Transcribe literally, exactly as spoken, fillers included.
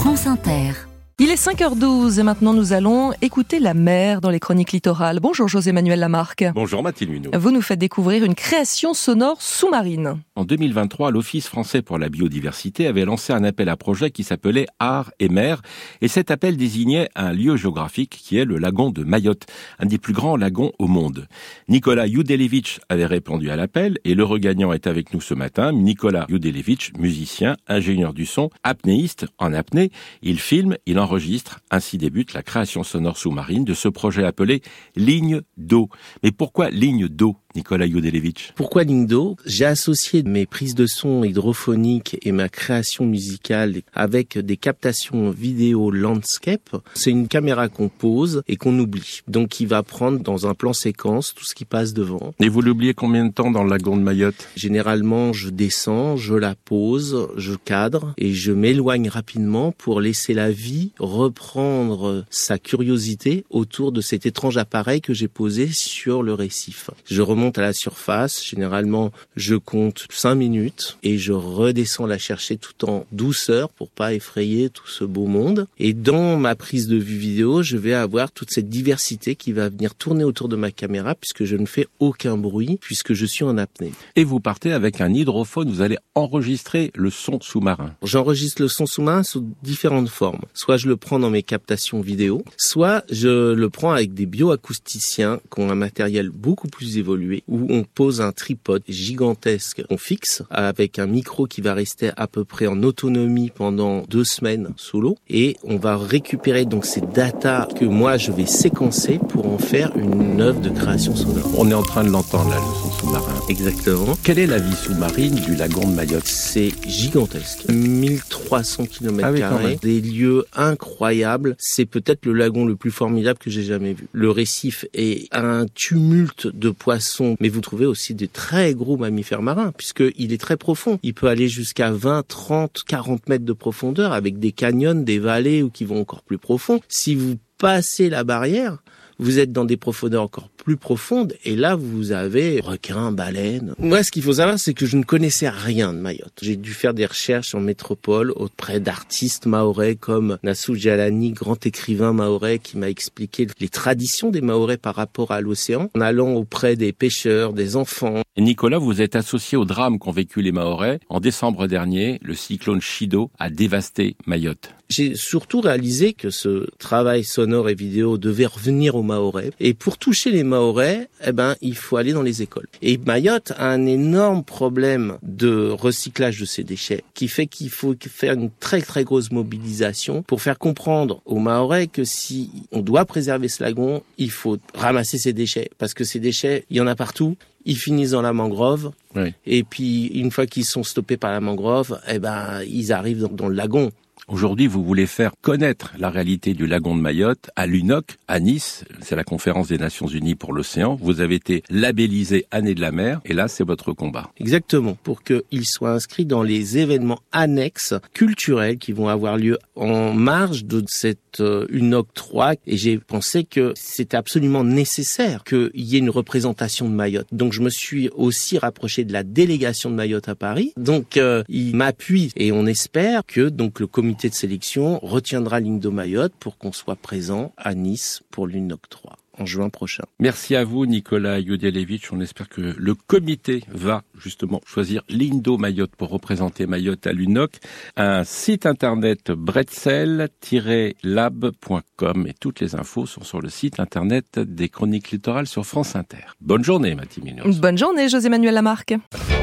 France Inter. Il est cinq heures douze et maintenant nous allons écouter la mer dans les chroniques littorales. Bonjour José-Manuel Lamarque. Bonjour Mathilde Muno. Vous nous faites découvrir une création sonore sous-marine. En deux mille vingt-trois, l'Office français pour la biodiversité avait lancé un appel à projet qui s'appelait Art et mer. Et cet appel désignait un lieu géographique qui est le lagon de Mayotte, un des plus grands lagons au monde. Nicolas Youdelevitch avait répondu à l'appel et le regagnant est avec nous ce matin. Nicolas Youdelevitch, musicien, ingénieur du son, apnéiste en apnée. Il filme, il enregistre. Ainsi débute la création sonore sous-marine de ce projet appelé Ligne d'eau. Mais pourquoi Ligne d'eau, Nicolas Youdelevitch? Pourquoi Ligne d'eau? J'ai associé mes prises de son hydrophoniques et ma création musicale avec des captations vidéo landscape. C'est une caméra qu'on pose et qu'on oublie. Donc qui va prendre dans un plan séquence tout ce qui passe devant. Et vous l'oubliez combien de temps dans le lagon de Mayotte? Généralement, je descends, je la pose, je cadre et je m'éloigne rapidement pour laisser la vie reprendre sa curiosité autour de cet étrange appareil que j'ai posé sur le récif. Je remonte à la surface, généralement je compte cinq minutes et je redescends la chercher tout en douceur pour pas effrayer tout ce beau monde. Et dans ma prise de vue vidéo, je vais avoir toute cette diversité qui va venir tourner autour de ma caméra puisque je ne fais aucun bruit, puisque je suis en apnée. Et vous partez avec un hydrophone, vous allez enregistrer le son sous-marin. J'enregistre le son sous-marin sous différentes formes. Soit je le prends dans mes captations vidéo, soit je le prends avec des bioacousticiens qui ont un matériel beaucoup plus évolué, où on pose un tripode gigantesque qu'on fixe avec un micro qui va rester à peu près en autonomie pendant deux semaines sous l'eau, et on va récupérer donc ces datas que moi je vais séquencer pour en faire une œuvre de création sonore. On est en train de l'entendre là, le son sous-marin. Exactement. Quelle est la vie sous-marine du lagon de Mayotte? C'est gigantesque. mille trois cents kilomètres carrés, des lieux incroyables. C'est peut-être le lagon le plus formidable que j'ai jamais vu. Le récif est un tumulte de poissons, mais vous trouvez aussi des très gros mammifères marins, puisqu'il est très profond. Il peut aller jusqu'à vingt, trente, quarante mètres de profondeur, avec des canyons, des vallées ou qui vont encore plus profond. Si vous passez la barrière, vous êtes dans des profondeurs encore plus profondes, et là, vous avez requins, baleines. Moi, ce qu'il faut savoir, c'est que je ne connaissais rien de Mayotte. J'ai dû faire des recherches en métropole auprès d'artistes mahorais comme Nassou Djalani, grand écrivain mahorais, qui m'a expliqué les traditions des Mahorais par rapport à l'océan, en allant auprès des pêcheurs, des enfants. Et Nicolas, vous êtes associé au drame qu'ont vécu les Mahorais. En décembre dernier, le cyclone Chido a dévasté Mayotte. J'ai surtout réalisé que ce travail sonore et vidéo devait revenir aux Mahorais. Et pour toucher les Mahorais, eh ben, il faut aller dans les écoles. Et Mayotte a un énorme problème de recyclage de ses déchets, qui fait qu'il faut faire une très très grosse mobilisation pour faire comprendre aux Mahorais que si on doit préserver ce lagon, il faut ramasser ses déchets. Parce que ces déchets, il y en a partout. Ils finissent dans la mangrove. Oui. Et puis, une fois qu'ils sont stoppés par la mangrove, eh ben, ils arrivent dans, dans le lagon. Aujourd'hui, vous voulez faire connaître la réalité du lagon de Mayotte à l'U N O C, à Nice. C'est la conférence des Nations Unies pour l'océan. Vous avez été labellisé Année de la mer, et là, c'est votre combat. Exactement, pour qu'il soit inscrit dans les événements annexes culturels qui vont avoir lieu en marge de cette euh, U N O C trois. Et j'ai pensé que c'était absolument nécessaire qu'il y ait une représentation de Mayotte. Donc, je me suis aussi rapproché de la délégation de Mayotte à Paris. Donc, euh, il m'appuie, et on espère que donc le comité de sélection retiendra Ligne d'eau Mayotte pour qu'on soit présent à Nice pour l'U N O C trois en juin prochain. Merci à vous, Nicolas Youdelevitch. On espère que le comité va justement choisir Ligne d'eau Mayotte pour représenter Mayotte à l'U N O C. Un site internet bretzel tiret lab point com, et toutes les infos sont sur le site internet des Chroniques Littorales sur France Inter. Bonne journée, Mathilde Muno. Bonne journée, José-Manuel Lamarque.